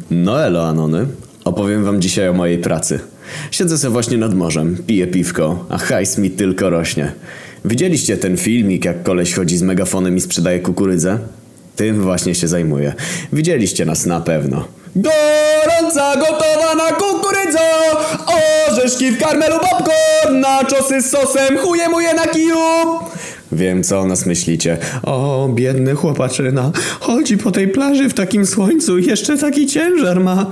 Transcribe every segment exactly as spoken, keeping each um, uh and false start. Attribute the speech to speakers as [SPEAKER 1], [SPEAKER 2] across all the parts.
[SPEAKER 1] No elo Anony, opowiem wam dzisiaj o mojej pracy. Siedzę sobie właśnie nad morzem, piję piwko, a hajs mi tylko rośnie. Widzieliście ten filmik, jak koleś chodzi z megafonem i sprzedaje kukurydzę? Tym właśnie się zajmuję. Widzieliście nas na pewno. Gorąca, gotowana kukurydza, orzeszki w karmelu, popcorn, naczosy z sosem, chuje muje na kiju. Wiem, co o nas myślicie. O, biedny chłopaczyna, chodzi po tej plaży w takim słońcu i jeszcze taki ciężar ma.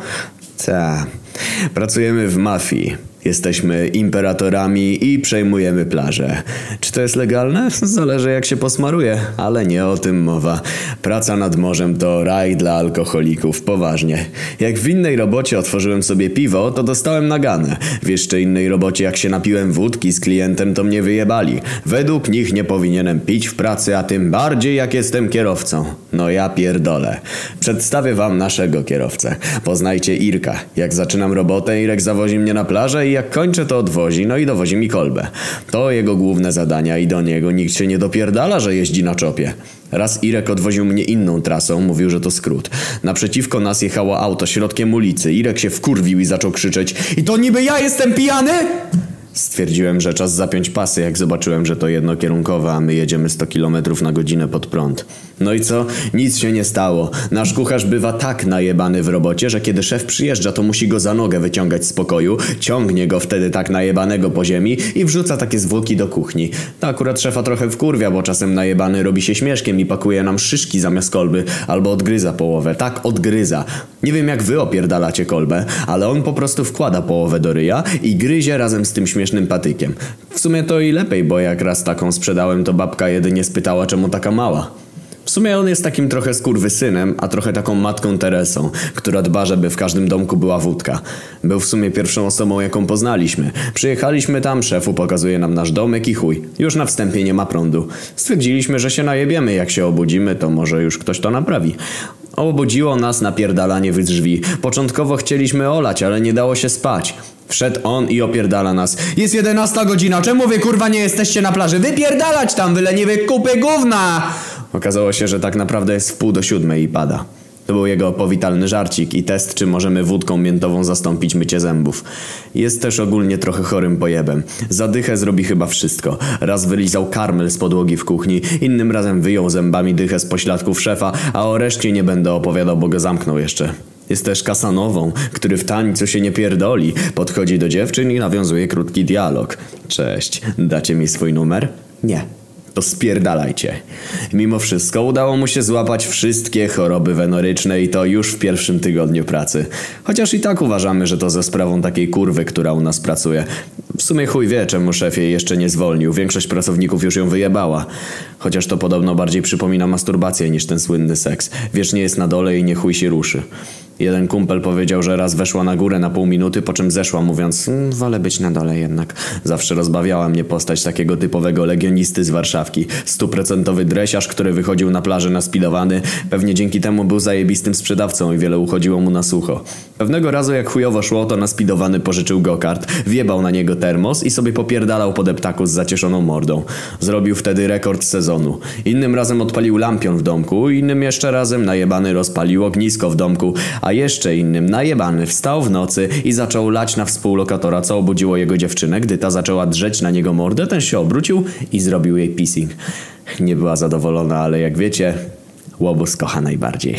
[SPEAKER 1] Ta, pracujemy w mafii. Jesteśmy imperatorami i przejmujemy plażę. Czy to jest legalne? Zależy, jak się posmaruje, ale nie o tym mowa. Praca nad morzem to raj dla alkoholików, poważnie. Jak w innej robocie otworzyłem sobie piwo, to dostałem naganę. W jeszcze innej robocie, jak się napiłem wódki z klientem, to mnie wyjebali. Według nich nie powinienem pić w pracy, a tym bardziej jak jestem kierowcą. No ja pierdolę. Przedstawię wam naszego kierowcę. Poznajcie Irka. Jak zaczynam robotę, Irek zawozi mnie na plażę i jak kończę, to odwozi, no i dowozi mi kolbę. To jego główne zadania i do niego nikt się nie dopierdala, że jeździ na czopie. Raz Irek odwoził mnie inną trasą, mówił, że to skrót. Naprzeciwko nas jechało auto środkiem ulicy. Irek się wkurwił i zaczął krzyczeć: i to niby ja jestem pijany? Stwierdziłem, że czas zapiąć pasy, jak zobaczyłem, że to jednokierunkowe, a my jedziemy sto kilometrów na godzinę pod prąd. No i co? Nic się nie stało. Nasz kucharz bywa tak najebany w robocie, że kiedy szef przyjeżdża, to musi go za nogę wyciągać z pokoju, ciągnie go wtedy tak najebanego po ziemi i wrzuca takie zwłoki do kuchni. To akurat szefa trochę wkurwia, bo czasem najebany robi się śmieszkiem i pakuje nam szyszki zamiast kolby, albo odgryza połowę. Tak, odgryza. Nie wiem, jak wy opierdalacie kolbę, ale on po prostu wkłada połowę do ryja i gryzie razem z tym śmiesznym patykiem. W sumie to i lepiej, bo jak raz taką sprzedałem, to babka jedynie spytała, czemu taka mała. W sumie on jest takim trochę skurwysynem, a trochę taką matką Teresą, która dba, żeby w każdym domku była wódka. Był w sumie pierwszą osobą, jaką poznaliśmy. Przyjechaliśmy tam, szefu pokazuje nam nasz domek i chuj. Już na wstępie nie ma prądu. Stwierdziliśmy, że się najebiemy, jak się obudzimy, to może już ktoś to naprawi. Obudziło nas napierdalanie w drzwi. Początkowo chcieliśmy olać, ale nie dało się spać. Wszedł on i opierdala nas. Jest jedenasta godzina, czemu wy kurwa nie jesteście na plaży? Wypierdalać tam, wy leniwe kupy gówna! Okazało się, że tak naprawdę jest w pół do siódmej i pada. To był jego powitalny żarcik i test, czy możemy wódką miętową zastąpić mycie zębów. Jest też ogólnie trochę chorym pojebem. Za dychę zrobi chyba wszystko. Raz wylizał karmel z podłogi w kuchni, innym razem wyjął zębami dychę z pośladków szefa, a o reszcie nie będę opowiadał, bo go zamknął jeszcze. Jest też Kasanową, który w tańcu się nie pierdoli. Podchodzi do dziewczyn i nawiązuje krótki dialog. Cześć, dacie mi swój numer? Nie. To spierdalajcie. Mimo wszystko udało mu się złapać wszystkie choroby wenoryczne i to już w pierwszym tygodniu pracy. Chociaż i tak uważamy, że to ze sprawą takiej kurwy, która u nas pracuje. W sumie chuj wie, czemu szef jej jeszcze nie zwolnił. Większość pracowników już ją wyjebała. Chociaż to podobno bardziej przypomina masturbację niż ten słynny seks. Wiecznie jest na dole i nie chuj się ruszy. Jeden kumpel powiedział, że raz weszła na górę na pół minuty, po czym zeszła, mówiąc mmm, wolę być na dole jednak. Zawsze rozbawiała mnie postać takiego typowego legionisty z Warszawki. Stuprocentowy dresiarz, który wychodził na plażę naspidowany. Pewnie dzięki temu był zajebistym sprzedawcą i wiele uchodziło mu na sucho. Pewnego razu jak chujowo szło, to naspidowany pożyczył go-kart, wjebał na niego termos i sobie popierdalał po deptaku z zacieszoną mordą. Zrobił wtedy rekord sezonu. Innym razem odpalił lampion w domku, innym jeszcze razem najebany rozpalił ognisko w domku, a jeszcze innym najebany wstał w nocy i zaczął lać na współlokatora, co obudziło jego dziewczynę. Gdy ta zaczęła drzeć na niego mordę, ten się obrócił i zrobił jej pissing. Nie była zadowolona, ale jak wiecie, łobuz kocha najbardziej.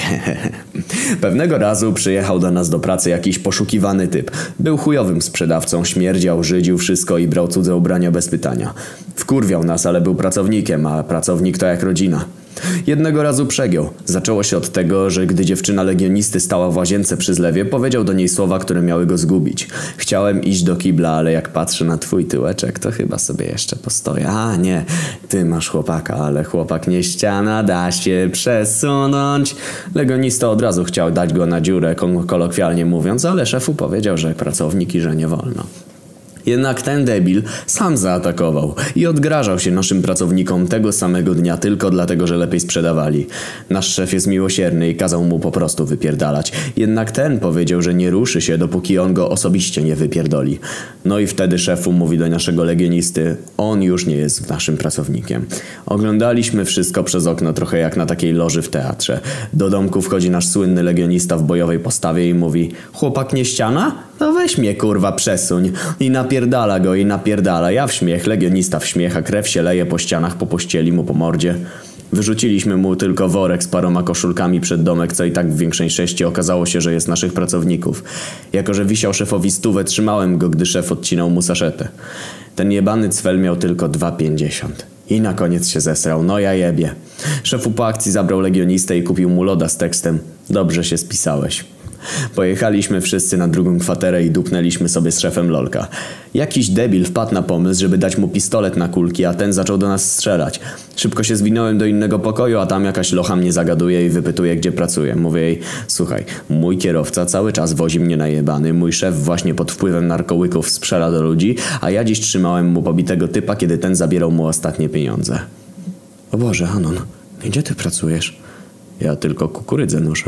[SPEAKER 1] Pewnego razu przyjechał do nas do pracy jakiś poszukiwany typ. Był chujowym sprzedawcą, śmierdział, żydził wszystko i brał cudze ubrania bez pytania. Wkurwiał nas, ale był pracownikiem, a pracownik to jak rodzina. Jednego razu przegiął. Zaczęło się od tego, że gdy dziewczyna legionisty stała w łazience przy zlewie, powiedział do niej słowa, które miały go zgubić. Chciałem iść do kibla, ale jak patrzę na twój tyłeczek, to chyba sobie jeszcze postoję. A nie, ty masz chłopaka, ale chłopak nie ściana, da się przesunąć. Legionista od razu chciał dać go na dziurę, kolokwialnie mówiąc, ale szefu powiedział, że pracownik i że nie wolno. Jednak ten debil sam zaatakował i odgrażał się naszym pracownikom tego samego dnia tylko dlatego, że lepiej sprzedawali. Nasz szef jest miłosierny i kazał mu po prostu wypierdalać. Jednak ten powiedział, że nie ruszy się, dopóki on go osobiście nie wypierdoli. No i wtedy szefu mówi do naszego legionisty, on już nie jest naszym pracownikiem. Oglądaliśmy wszystko przez okno trochę jak na takiej loży w teatrze. Do domku wchodzi nasz słynny legionista w bojowej postawie i mówi, chłopak nie ściana? No weź mnie kurwa przesuń. I napierdala go i napierdala. Ja w śmiech, legionista w śmiech, a krew się leje po ścianach, po pościeli mu po mordzie. Wyrzuciliśmy mu tylko worek z paroma koszulkami przed domek, co i tak w większej sześci okazało się, że jest naszych pracowników. Jako że wisiał szefowi stówę, trzymałem go, gdy szef odcinał mu saszetę. Ten jebany cwel miał tylko dwa pięćdziesiąt. I na koniec się zesrał, no ja jebie. Szefu po akcji zabrał legionistę i kupił mu loda z tekstem, dobrze się spisałeś. Pojechaliśmy wszyscy na drugą kwaterę i dupnęliśmy sobie z szefem lolka. Jakiś debil wpadł na pomysł, żeby dać mu pistolet na kulki, a ten zaczął do nas strzelać. Szybko się zwinąłem do innego pokoju, a tam jakaś locha mnie zagaduje i wypytuje, gdzie pracuję. Mówię jej, słuchaj, mój kierowca cały czas wozi mnie najebany, mój szef właśnie pod wpływem narkołyków sprzela do ludzi, a ja dziś trzymałem mu pobitego typa, kiedy ten zabierał mu ostatnie pieniądze. O Boże, Anon, gdzie ty pracujesz? Ja tylko kukurydzę noszę.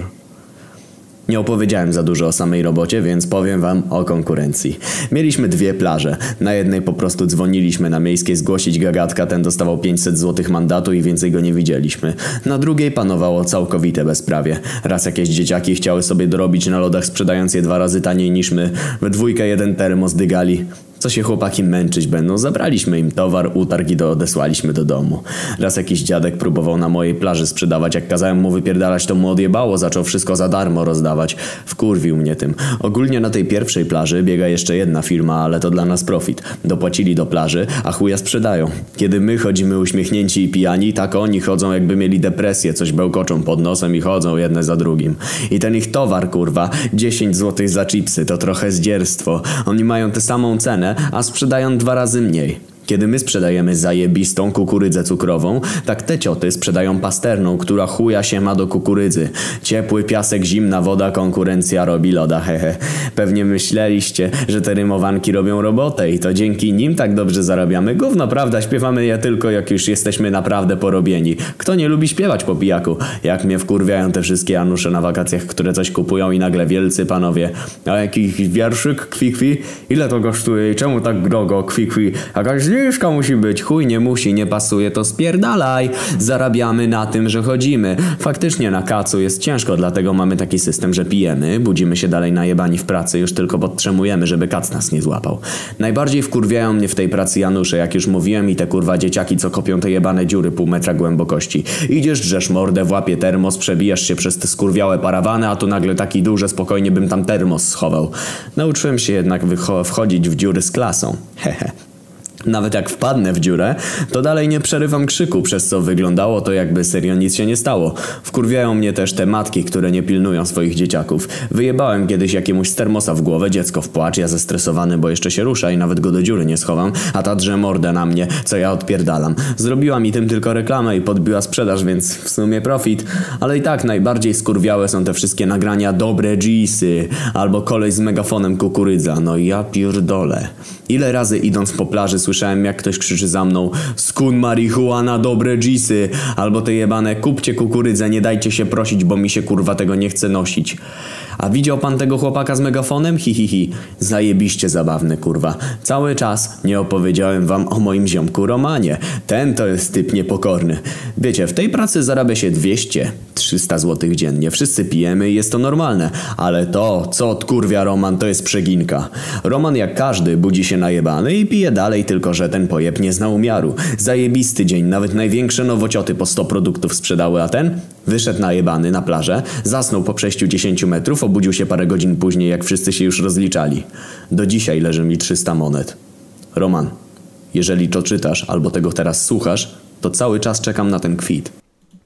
[SPEAKER 1] Nie opowiedziałem za dużo o samej robocie, więc powiem wam o konkurencji. Mieliśmy dwie plaże. Na jednej po prostu dzwoniliśmy na miejskie zgłosić gagatka, ten dostawał pięćset złotych mandatu i więcej go nie widzieliśmy. Na drugiej panowało całkowite bezprawie. Raz jakieś dzieciaki chciały sobie dorobić na lodach, sprzedając je dwa razy taniej niż my. We dwójkę jeden termos dygali. Co się chłopaki męczyć będą? Zabraliśmy im towar, utarg i do odesłaliśmy do domu. Raz jakiś dziadek próbował na mojej plaży sprzedawać. Jak kazałem mu wypierdalać, to mu odjebało. Zaczął wszystko za darmo rozdawać. Wkurwił mnie tym. Ogólnie na tej pierwszej plaży biega jeszcze jedna firma, ale to dla nas profit. Dopłacili do plaży, a chuja sprzedają. Kiedy my chodzimy uśmiechnięci i pijani, tak oni chodzą jakby mieli depresję. Coś bełkoczą pod nosem i chodzą jedne za drugim. I ten ich towar, kurwa, dziesięć złotych za chipsy, to trochę zdzierstwo. Oni mają tę samą cenę, a sprzedają dwa razy mniej. Kiedy my sprzedajemy zajebistą kukurydzę cukrową, tak te cioty sprzedają pasterną, która chuja się ma do kukurydzy. Ciepły piasek, zimna woda, konkurencja robi loda, hehe. Pewnie myśleliście, że te rymowanki robią robotę i to dzięki nim tak dobrze zarabiamy. Gówno, prawda? Śpiewamy je tylko jak już jesteśmy naprawdę porobieni. Kto nie lubi śpiewać po pijaku? Jak mnie wkurwiają te wszystkie Janusze na wakacjach, które coś kupują i nagle wielcy panowie. A jakiś wierszyk, kwikwi? Ile to kosztuje i czemu tak drogo, kwikwi? Jakaś zniżka musi być. Chuj, nie musi, nie pasuje, to spierdalaj. Zarabiamy na tym, że chodzimy. Faktycznie na kacu jest ciężko, dlatego mamy taki system, że pijemy, budzimy się dalej najebani w pracy, już tylko podtrzymujemy, żeby kac nas nie złapał. Najbardziej wkurwiają mnie w tej pracy Janusze, jak już mówiłem, i te kurwa dzieciaki, co kopią te jebane dziury pół metra głębokości. Idziesz, drzesz mordę, w łapie termos, przebijasz się przez te skurwiałe parawany, a tu nagle taki duży, spokojnie bym tam termos schował. Nauczyłem się jednak wchodzić w dziury z klasą. Hehe. Nawet jak wpadnę w dziurę, to dalej nie przerywam krzyku, przez co wyglądało to, jakby serio nic się nie stało. Wkurwiają mnie też te matki, które nie pilnują swoich dzieciaków. Wyjebałem kiedyś jakiemuś z termosa w głowę, dziecko w płacz, ja zestresowany, bo jeszcze się rusza i nawet go do dziury nie schowam, a ta drze mordę na mnie, co ja odpierdalam. Zrobiła mi tym tylko reklamę i podbiła sprzedaż, więc w sumie profit. Ale i tak najbardziej skurwiałe są te wszystkie nagrania dobre G-sy, albo koleś z megafonem kukurydza. No ja pierdolę. Ile razy idąc po plaży słyszałem, jak ktoś krzyczy za mną: skun marihuana, dobre G-sy, albo te jebane kupcie kukurydzę, nie dajcie się prosić, bo mi się kurwa tego nie chce nosić. A widział pan tego chłopaka z megafonem? Hi hi hi. Zajebiście zabawny, kurwa. Cały czas nie opowiedziałem wam o moim ziomku Romanie. Ten to jest typ niepokorny. Wiecie, w tej pracy zarabia się dwieście trzysta złotych dziennie. Wszyscy pijemy i jest to normalne. Ale to, co odkurwia Roman, to jest przeginka. Roman jak każdy budzi się najebany i pije dalej, tylko że ten pojeb nie zna umiaru. Zajebisty dzień. Nawet największe nowocioty po sto produktów sprzedały, a ten wyszedł najebany na plażę, zasnął po przejściu dziesięciu metrów, obudził się parę godzin później, jak wszyscy się już rozliczali. Do dzisiaj leży mi trzysta monet. Roman, jeżeli to czytasz albo tego teraz słuchasz, to cały czas czekam na ten kwit.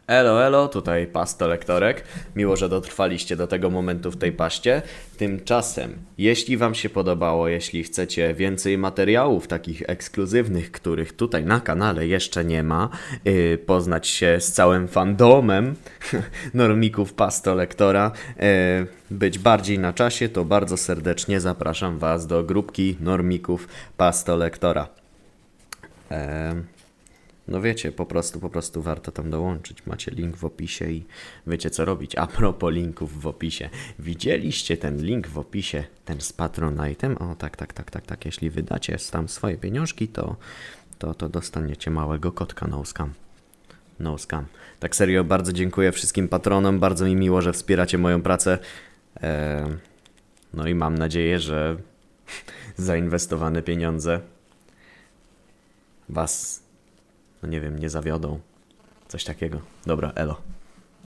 [SPEAKER 1] Elo, elo, tutaj Pastolektorek. Miło, że dotrwaliście do tego momentu w tej paście. Tymczasem, jeśli wam się podobało, jeśli chcecie więcej materiałów takich ekskluzywnych, których tutaj na kanale jeszcze nie ma, yy, poznać się z całym fandomem normików Pastolektora, yy, być bardziej na czasie, to bardzo serdecznie zapraszam was do grupki normików Pastolektora. Yy. No wiecie, po prostu, po prostu warto tam dołączyć. Macie link w opisie i wiecie co robić. A propos linków w opisie. Widzieliście ten link w opisie, ten z Patronite'em? O tak, tak, tak, tak, tak. Jeśli wydacie tam swoje pieniążki, to, to, to dostaniecie małego kotka no scam. No scam. Tak serio, bardzo dziękuję wszystkim patronom. Bardzo mi miło, że wspieracie moją pracę. Eee, no i mam nadzieję, że zainwestowane pieniądze was... no nie wiem, nie zawiodą. Coś takiego. Dobra, elo.